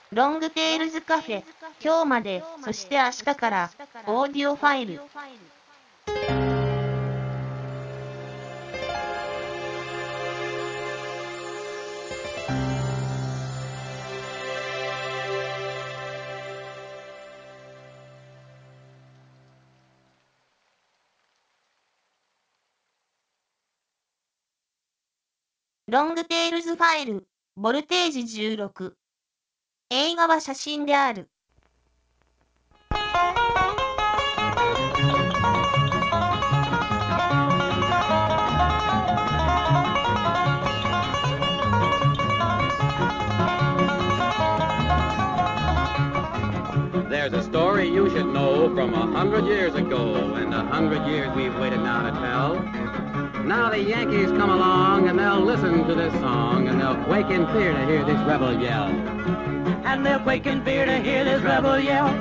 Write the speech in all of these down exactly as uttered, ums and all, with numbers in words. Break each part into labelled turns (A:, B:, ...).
A: ロングテールズカフェ、今日まで、そして明日から、オーディオファイル。ロングテールズファイル、ボルテージじゅうろく。映画は写真である。
B: There's a story you should know from a hundred years ago, and a hundred years we've waited now to tell. Now the Yankees come along, and they'll listen to this song, and they'll quake in fear to hear this rebel yell. And they'll quake in fear to hear this rebel yell.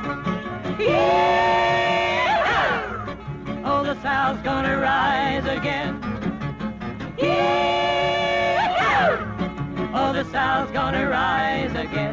B: Yeah! Oh, the South's gonna rise again. Yeah! Oh, the South's gonna rise again.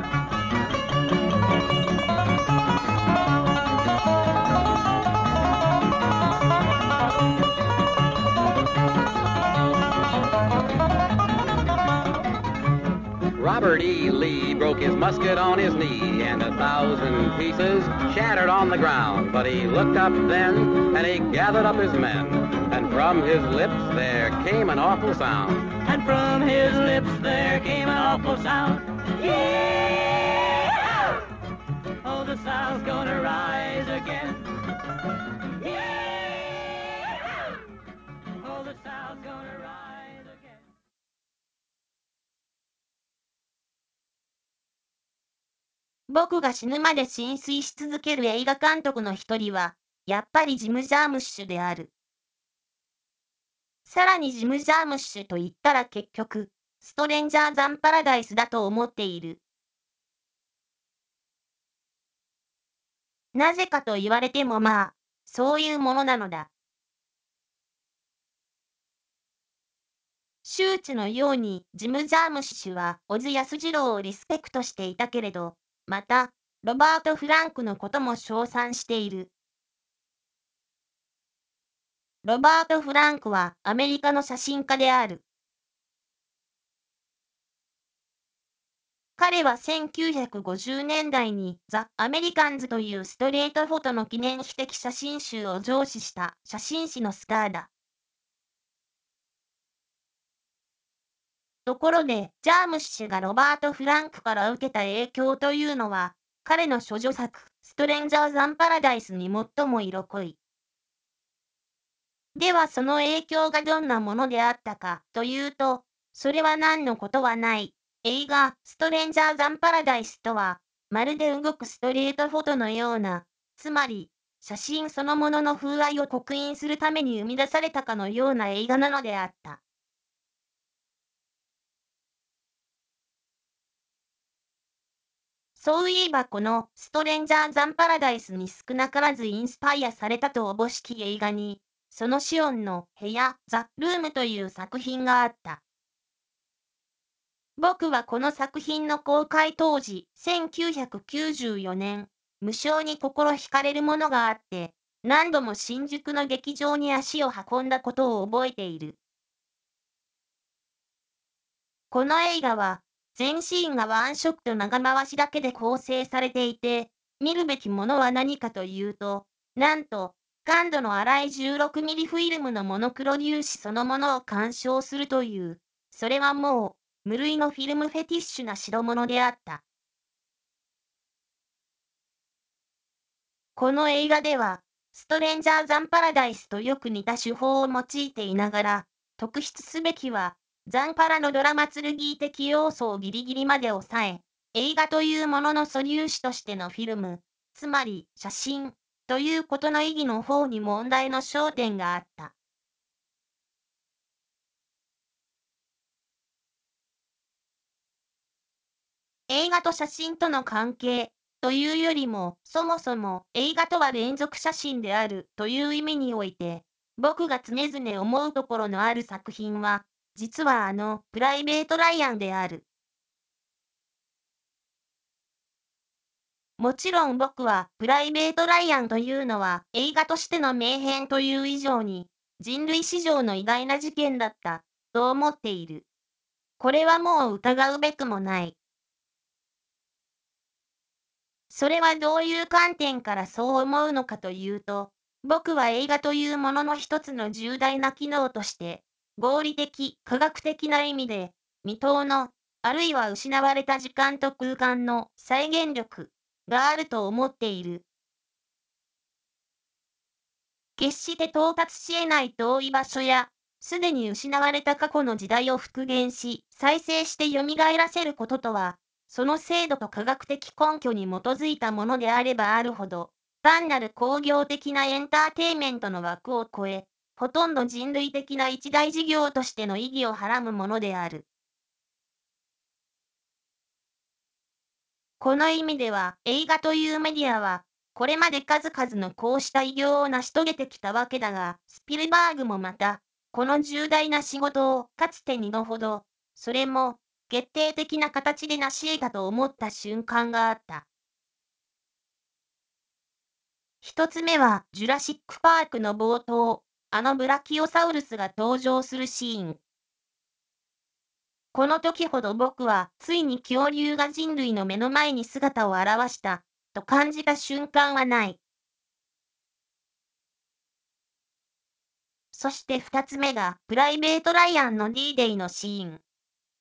B: Robert E. Lee broke his musket on his knee, and a thousand pieces shattered on the ground. But he looked up then, and he gathered up his men, and from his lips there came an awful sound. And from his lips there came an awful sound. Yeah! Oh, the South's gonna rise again. Yeah! Oh, the South's gonna rise again.
A: 僕が死ぬまで浸水し続ける映画監督の一人は、やっぱりジム・ジャームッシュである。さらにジム・ジャームッシュと言ったら結局、ストレンジャー・ザン・パラダイスだと思っている。なぜかと言われてもまあ、そういうものなのだ。周知のようにジム・ジャームッシュは小津安二郎をリスペクトしていたけれど、また、ロバート・フランクのことも称賛している。ロバート・フランクはアメリカの写真家である。彼はせんきゅうひゃくごじゅうねんだいにザ・アメリカンズというストレートフォトの記念碑的写真集を上梓した写真誌のスターだ。ところで、ジャームッシュがロバート・フランクから受けた影響というのは、彼の処女作、ストレンジャー・ザン・パラダイスに最も色濃い。ではその影響がどんなものであったかというと、それは何のことはない。映画、ストレンジャー・ザン・パラダイスとは、まるで動くストレートフォトのような、つまり、写真そのものの風合いを刻印するために生み出されたかのような映画なのであった。そういえばこのストレンジャー・ザン・パラダイスに少なからずインスパイアされたとおぼしき映画に、そのシオンの部屋、ザ・ルームという作品があった。僕はこの作品の公開当時、せんきゅうひゃくきゅうじゅうよねん、無性に心惹かれるものがあって、何度も新宿の劇場に足を運んだことを覚えている。この映画は、全シーンがワンショット長回しだけで構成されていて、見るべきものは何かというと、なんと、感度の荒い じゅうろくミリ フィルムのモノクロ粒子そのものを鑑賞するという、それはもう、無類のフィルムフェティッシュな代物であった。この映画では、ストレンジャー・ザン・パラダイスとよく似た手法を用いていながら、特筆すべきは、ザンパラのドラマ剣的要素をギリギリまで抑え、映画というものの素粒子としてのフィルム、つまり写真、ということの意義の方に問題の焦点があった。映画と写真との関係というよりも、そもそも映画とは連続写真であるという意味において、僕が常々思うところのある作品は、実はあのプライベート・ライアンである。 もちろん僕はプライベート・ライアンというのは映画としての名編という以上に人類史上の偉大な事件だったと思っている。これはもう疑うべくもない。それはどういう観点からそう思うのかというと、僕は映画というものの一つの重大な機能として、合理的、科学的な意味で、未踏の、あるいは失われた時間と空間の再現力があると思っている。決して到達し得ない遠い場所や、すでに失われた過去の時代を復元し、再生して蘇らせることとは、その制度と科学的根拠に基づいたものであればあるほど、単なる工業的なエンターテインメントの枠を超え、ほとんど人類的な一大事業としての意義をはらむものである。この意味では、映画というメディアは、これまで数々のこうした偉業を成し遂げてきたわけだが、スピルバーグもまた、この重大な仕事をかつて二度ほど、それも決定的な形で成し得たと思った瞬間があった。一つ目は、ジュラシック・パークの冒頭、あのブラキオサウルスが登場するシーン。この時ほど僕は、ついに恐竜が人類の目の前に姿を現した、と感じた瞬間はない。そして二つ目が、プライベート・ライアンの D デイのシーン。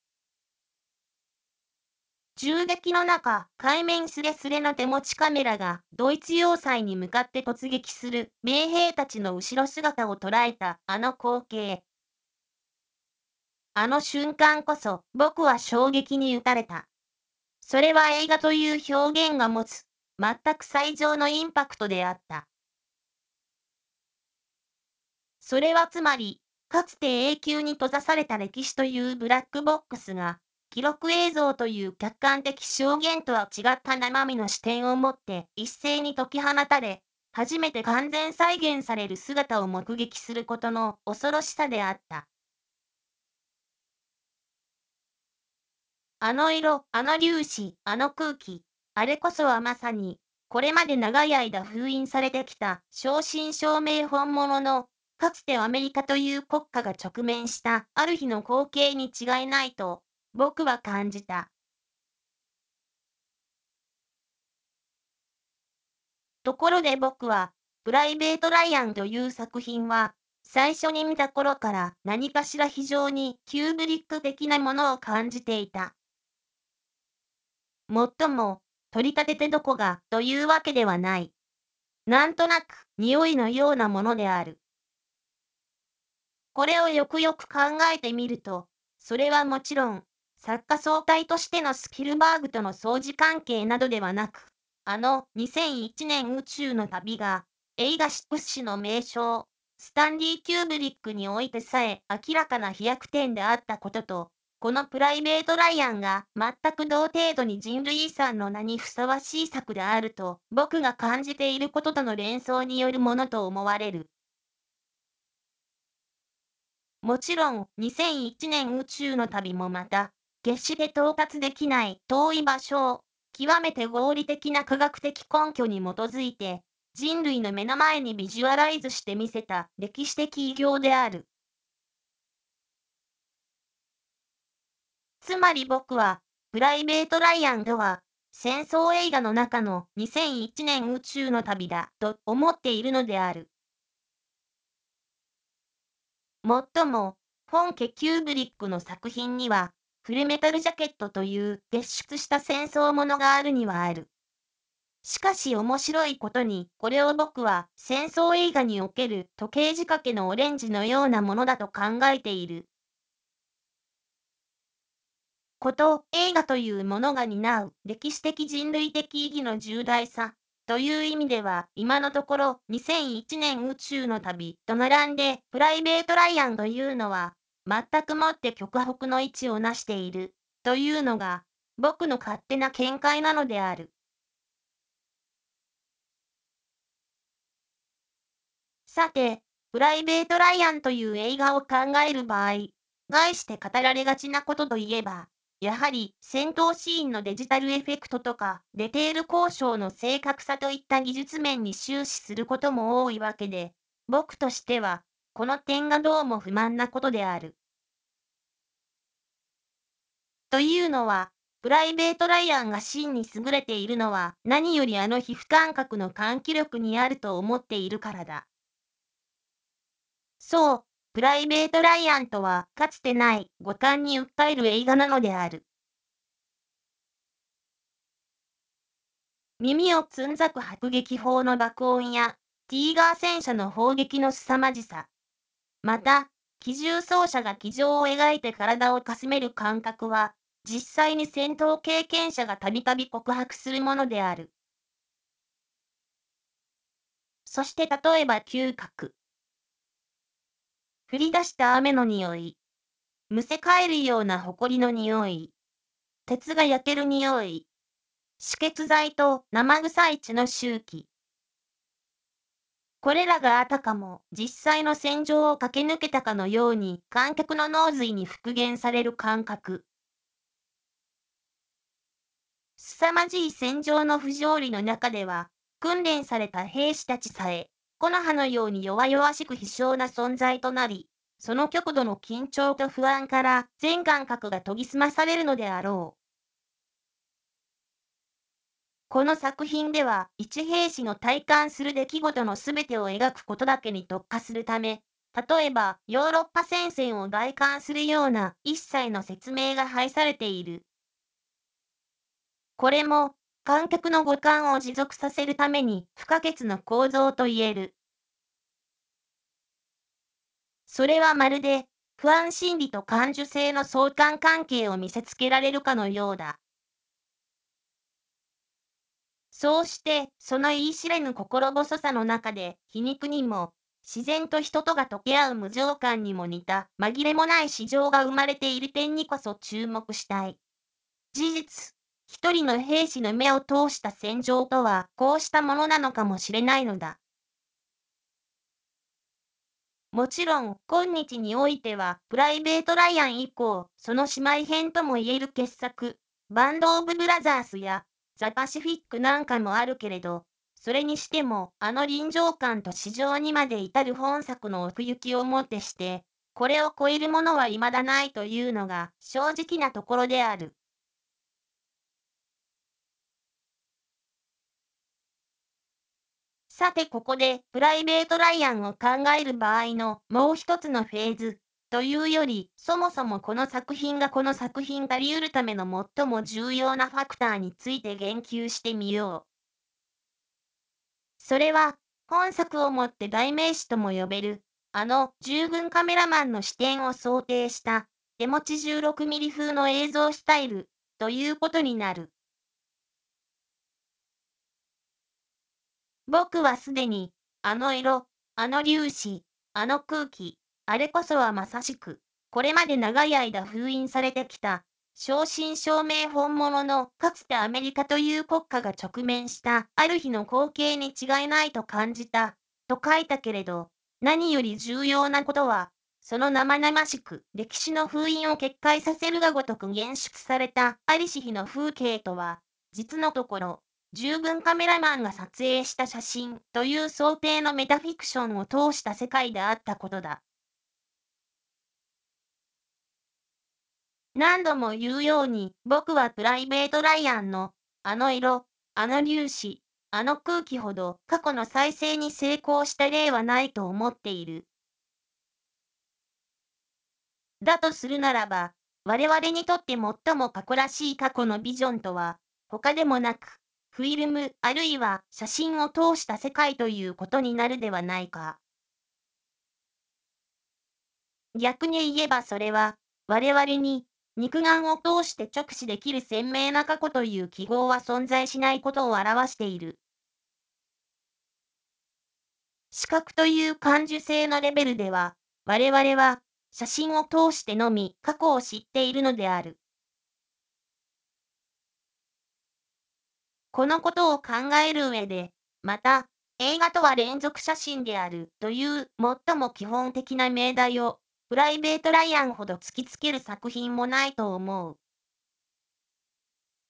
A: 銃撃の中、海面すれすれの手持ちカメラが、ドイツ要塞に向かって突撃する名兵たちの後ろ姿を捉えたあの光景。あの瞬間こそ、僕は衝撃に打たれた。それは映画という表現が持つ、全く最上のインパクトであった。それはつまり、かつて永久に閉ざされた歴史というブラックボックスが、記録映像という客観的証言とは違った生身の視点を持って一斉に解き放たれ、初めて完全再現される姿を目撃することの恐ろしさであった。あの色、あの粒子、あの空気、あれこそはまさに、これまで長い間封印されてきた正真正銘本物の、かつてアメリカという国家が直面したある日の光景に違いないと、僕は感じた。ところで僕は、プライベート・ライアンという作品は、最初に見た頃から何かしら非常にキューブリック的なものを感じていた。もっとも、取り立ててどこがというわけではない。なんとなく匂いのようなものである。これをよくよく考えてみると、それはもちろん、作家総体としてのスピルバーグとの相似関係などではなく、あのにせんいちねん宇宙の旅が、映画屈指の名将、スタンリー・キューブリックにおいてさえ明らかな飛躍点であったことと、このプライベート・ライアンが全く同程度に人類遺産の名にふさわしい作であると僕が感じていることとの連想によるものと思われる。もちろん、にせんいちねん宇宙の旅もまた、決して到達できない遠い場所を、極めて合理的な科学的根拠に基づいて、人類の目の前にビジュアライズしてみせた歴史的偉業である。つまり僕は、プライベート・ライアンとは、戦争映画の中のにせんいちねん宇宙の旅だと思っているのである。もっとも、本家キューブリックの作品には、フルメタルジャケットという傑出した戦争ものがあるにはある。しかし面白いことに、これを僕は戦争映画における時計仕掛けのオレンジのようなものだと考えている。こと、映画というものが担う歴史的人類的意義の重大さという意味では、今のところにせんいちねん宇宙の旅と並んでプライベート・ライアンというのは、全くもって極北の位置を成しているというのが僕の勝手な見解なのである。さて、プライベート・ライアンという映画を考える場合、概して語られがちなことといえば、 やはり戦闘シーンのデジタルエフェクトとか、デテール交渉の正確さといった技術面に終始することも多いわけで、僕としては、この点がどうも不満なことである。というのは、プライベート・ライアンが真に優れているのは、何よりあの皮膚感覚の喚起力にあると思っているからだ。そう、プライベート・ライアンとは、かつてない五感に訴える映画なのである。耳をつんざく迫撃砲の爆音や、ティーガー戦車の砲撃の凄まじさ。また、機銃走者が機上を描いて体をかすめる感覚は、実際に戦闘経験者がたびたび告白するものである。そして例えば嗅覚。降り出した雨の匂い。むせ返るような埃の匂い。鉄が焼ける匂い。止血剤と生臭い血の周期。これらがあたかも実際の戦場を駆け抜けたかのように観客の脳髄に復元される感覚。凄まじい戦場の不条理の中では、訓練された兵士たちさえ、木の葉のように弱々しく卑小な存在となり、その極度の緊張と不安から全感覚が研ぎ澄まされるのであろう。この作品では、一兵士の体感する出来事のすべてを描くことだけに特化するため、例えばヨーロッパ戦線を概観するような一切の説明が排されている。これも、観客の五感を持続させるために不可欠な構造と言える。それはまるで、不安心理と感受性の相関関係を見せつけられるかのようだ。そうして、その言い知れぬ心細さの中で、皮肉にも、自然と人とが溶け合う無常感にも似た、紛れもない市場が生まれている点にこそ注目したい。事実、一人の兵士の目を通した戦場とは、こうしたものなのかもしれないのだ。もちろん、今日においては、プライベート・ライアン以降、その姉妹編とも言える傑作、バンド・オブ・ブラザースや、ザ・パシフィックなんかもあるけれど、それにしても、あの臨場感と市場にまで至る本作の奥行きをもってして、これを超えるものは未だないというのが正直なところである。さてここで、プライベート・ライアンを考える場合のもう一つのフェーズ、というより、そもそもこの作品がこの作品がり得るための最も重要なファクターについて言及してみよう。それは、本作をもって代名詞とも呼べる、あの従軍カメラマンの視点を想定した、手持ち じゅうろくミリ 風の映像スタイル、ということになる。僕はすでに、あの色、あの粒子、あの空気、あれこそはまさしく、これまで長い間封印されてきた、正真正銘本物のかつてアメリカという国家が直面したある日の光景に違いないと感じた、と書いたけれど、何より重要なことは、その生々しく歴史の封印を決壊させるがごとく現出されたありし日の風景とは、実のところ、従軍カメラマンが撮影した写真という想定のメタフィクションを通した世界であったことだ。何度も言うように、僕はプライベート・ライアンの、あの色、あの粒子、あの空気ほど過去の再生に成功した例はないと思っている。だとするならば、我々にとって最も過去らしい過去のビジョンとは、他でもなく、フィルムあるいは写真を通した世界ということになるではないか。逆に言えばそれは、我々に肉眼を通して直視できる鮮明な過去という記号は存在しないことを表している。視覚という感受性のレベルでは、我々は写真を通してのみ過去を知っているのである。このことを考える上で、また、映画とは連続写真であるという最も基本的な命題を、プライベート・ライアンほど突きつける作品もないと思う。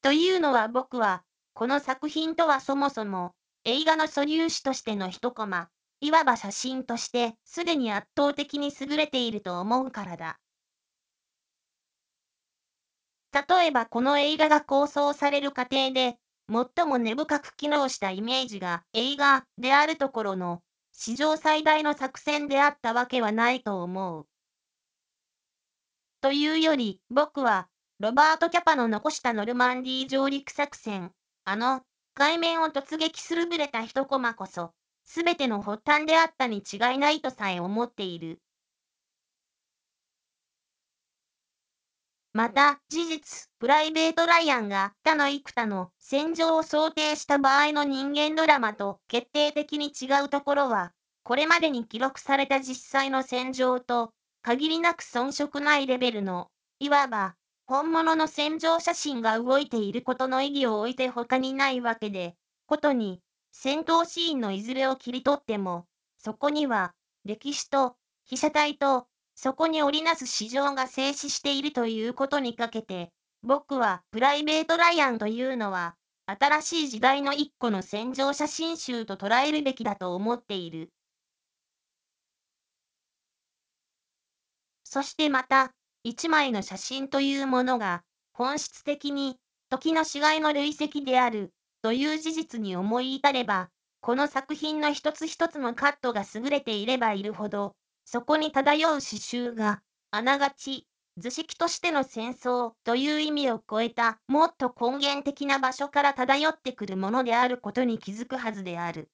A: というのは僕は、この作品とはそもそも、映画の素粒子としての一コマ、いわば写真として、すでに圧倒的に優れていると思うからだ。例えばこの映画が構想される過程で、最も根深く機能したイメージが映画であるところの、史上最大の作戦であったわけはないと思う。というより、僕は、ロバート・キャパの残したノルマンディー上陸作戦、あの、海面を突撃するぶれた一コマこそ、すべての発端であったに違いないとさえ思っている。また、事実、プライベート・ライアンが他の幾多の戦場を想定した場合の人間ドラマと決定的に違うところは、これまでに記録された実際の戦場と限りなく遜色ないレベルの、いわば本物の戦場写真が動いていることの意義を置いて他にないわけで、ことに戦闘シーンのいずれを切り取っても、そこには歴史と被写体とそこに織りなす市場が静止しているということにかけて、僕はプライベート・ライアンというのは、新しい時代の一個の戦場写真集と捉えるべきだと思っている。そしてまた、一枚の写真というものが、本質的に時の死骸の累積である、という事実に思い至れば、この作品の一つ一つのカットが優れていればいるほど、そこに漂う刺繍が、あながち、図式としての戦争という意味を超えた、もっと根源的な場所から漂ってくるものであることに気づくはずである。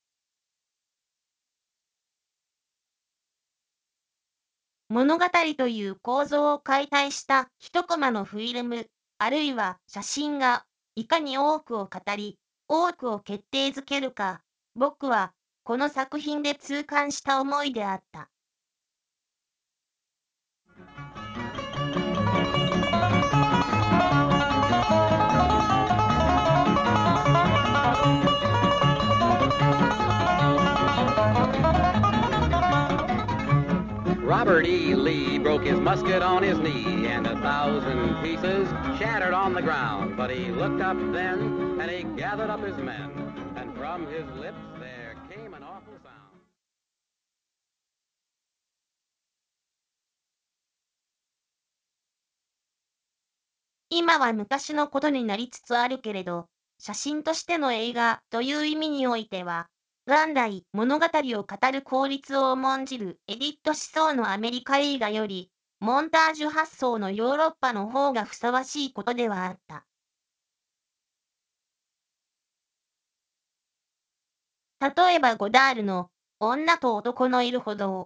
A: 物語という構造を解体した一コマのフィルム、あるいは写真が、いかに多くを語り、多くを決定づけるか、僕は、この作品で痛感した思いであった。
B: Robert E. Lee broke his musket on his knee, and a thousand pieces shattered on the ground. But he looked up then, and he gathered up his men, and from his lips there came an awful sound.
A: 今は昔のことになりつつあるけれど、写真としての映画という意味においては、元来物語を語る効率を重んじるエディット思想のアメリカ映画より、モンタージュ発想のヨーロッパの方がふさわしいことではあった。例えばゴダールの女と男のいる歩道。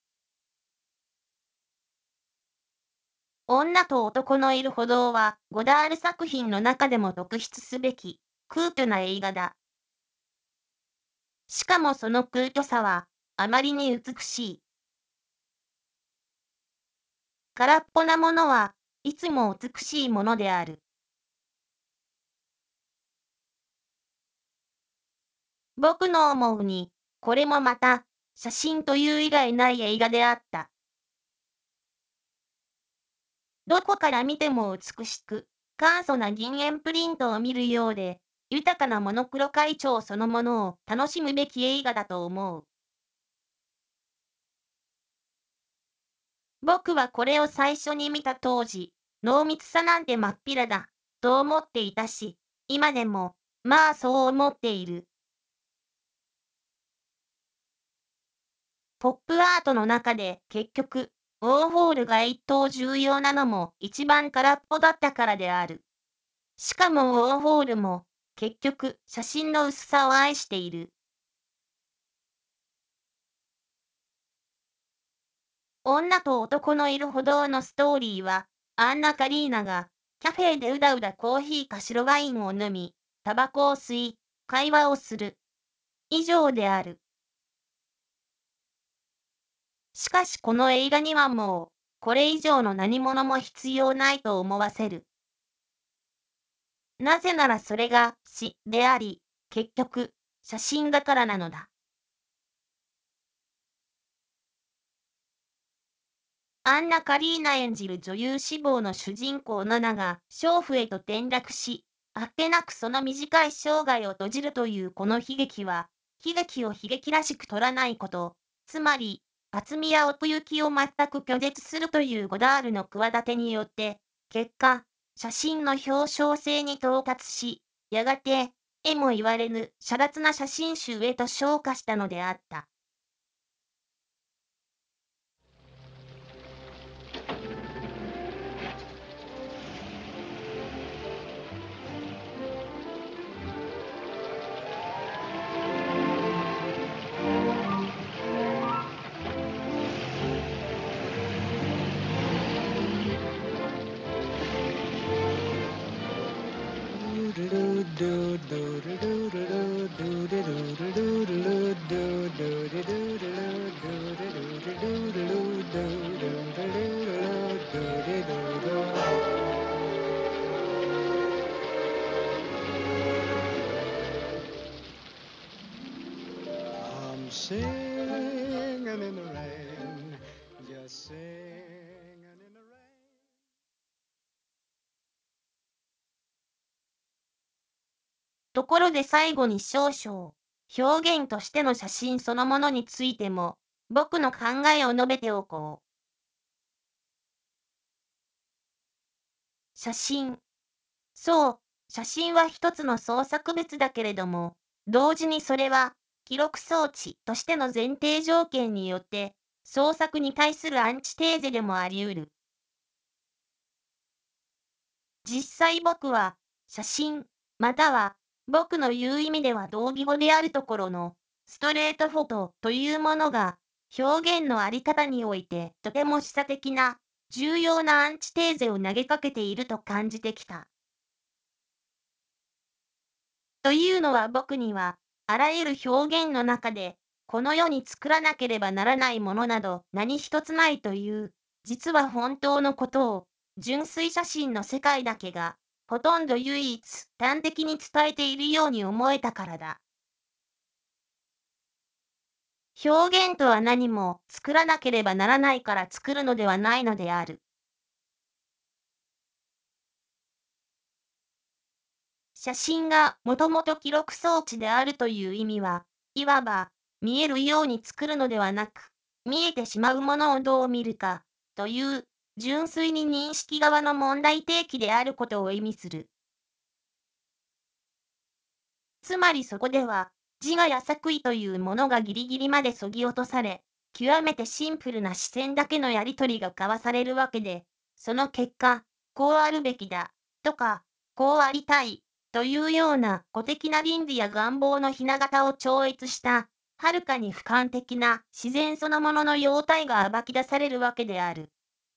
A: 女と男のいる歩道は、ゴダール作品の中でも特筆すべき、空虚な映画だ。しかもその空虚さは、あまりに美しい。空っぽなものはいつも美しいものである。僕の思うに、これもまた、写真という以外ない映画であった。どこから見ても美しく、簡素な銀塩プリントを見るようで、豊かなモノクロ階調そのものを楽しむべき映画だと思う。僕はこれを最初に見た当時、濃密さなんて真っ平だ、と思っていたし、今でも、まあそう思っている。ポップアートの中で結局、ウォーホールが一等重要なのも一番空っぽだったからである。しかもウォーホールも、結局写真の薄さを愛している。女と男のいる歩道のストーリーは、アンナ・カリーナが、キャフェでうだうだコーヒーか白ワインを飲み、タバコを吸い、会話をする。以上である。しかしこの映画にはもう、これ以上の何者も必要ないと思わせる。なぜならそれが詩であり、結局、写真だからなのだ。アンナ・カリーナ演じる女優志望の主人公ナナが娼婦へと転落し、 あっけなくその短い生涯を閉じるというこの悲劇は、悲劇を悲劇らしく取らないこと、つまり、厚みや奥行きを全く拒絶するというゴダールの企てによって、結果、写真の表彰性に到達し、やがて、えも言われぬ洒落な写真集へと昇華したのであった。
C: I'm singing in the rain, just singing in the rain.
A: ところで最後に少々、表現としての写真そのものについても、僕の考えを述べておこう。写真。そう、写真は一つの創作物だけれども、同時にそれは、記録装置としての前提条件によって、創作に対するアンチテーゼでもあり得る。実際僕は、写真、または、僕の言う意味では同義語であるところの、ストレートフォトというものが、表現のあり方においてとても示唆的な、重要なアンチテーゼを投げかけていると感じてきた。というのは僕には、あらゆる表現の中で、この世に作らなければならないものなど何一つないという、実は本当のことを、純粋写真の世界だけが、ほとんど唯一端的に伝えているように思えたからだ。表現とは何も作らなければならないから作るのではないのである。写真がもともと記録装置であるという意味は、いわば見えるように作るのではなく、見えてしまうものをどう見るかという純粋に認識側の問題提起であることを意味する。つまりそこでは、自我や作為というものがギリギリまで削ぎ落とされ、極めてシンプルな視線だけのやり取りが交わされるわけで、その結果、こうあるべきだ、とか、こうありたい、というような古的な倫理や願望の雛形を超越した、はるかに俯瞰的な自然そのものの様態が暴き出されるわけである。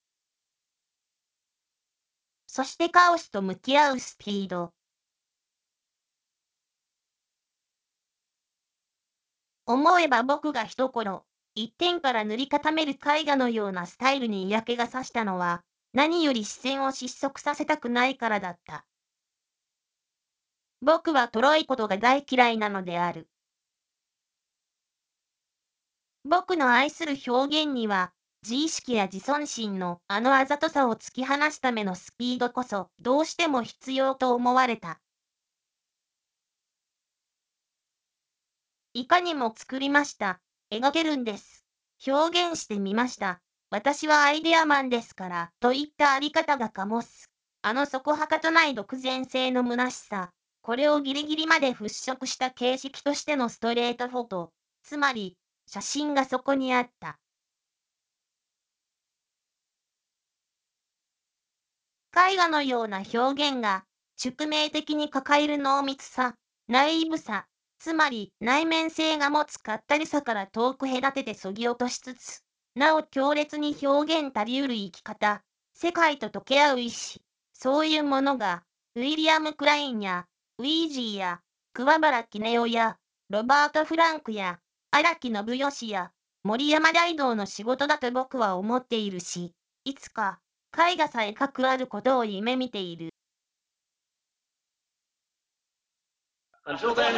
A: そしてカオスと向き合うスピード。思えば僕が一頃、一点から塗り固める絵画のようなスタイルに嫌気がさしたのは、何より視線を失速させたくないからだった。僕はとろいことが大嫌いなのである。僕の愛する表現には、自意識や自尊心のあのあざとさを突き放すためのスピードこそ、どうしても必要と思われた。いかにも作りました。描けるんです。表現してみました。私はアイデアマンですから、といったあり方が醸す。あの底はかとない独善性の虚しさ。これをギリギリまで払拭した形式としてのストレートフォト。つまり、写真がそこにあった。絵画のような表現が、宿命的に抱える濃密さ、ナイーブさ、つまり内面性が持つかったりさから遠く隔てて削ぎ落としつつ、なお強烈に表現たりうる生き方、世界と溶け合う意志、そういうものが、ウィリアム・クラインや、ウィージーや、桑原絹代や、ロバート・フランクや、荒木信義や、森山大道の仕事だと僕は思っているし、いつか、絵画さえ描くあることを夢見ている。
D: Until then.